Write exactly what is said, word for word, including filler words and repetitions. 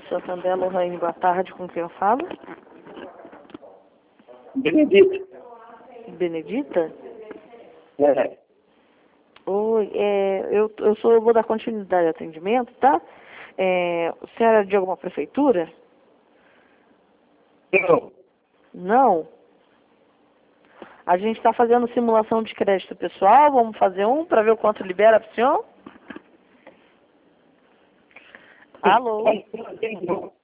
Santander, Lohane, boa tarde, com quem eu falo? Benedito. Benedita? É. Oi, é, eu, eu sou, eu vou dar continuidade ao atendimento, tá? É, a senhora é de alguma prefeitura? Não. Não? A gente está fazendo simulação de crédito pessoal, vamos fazer um para ver o quanto libera para o senhor? Alô?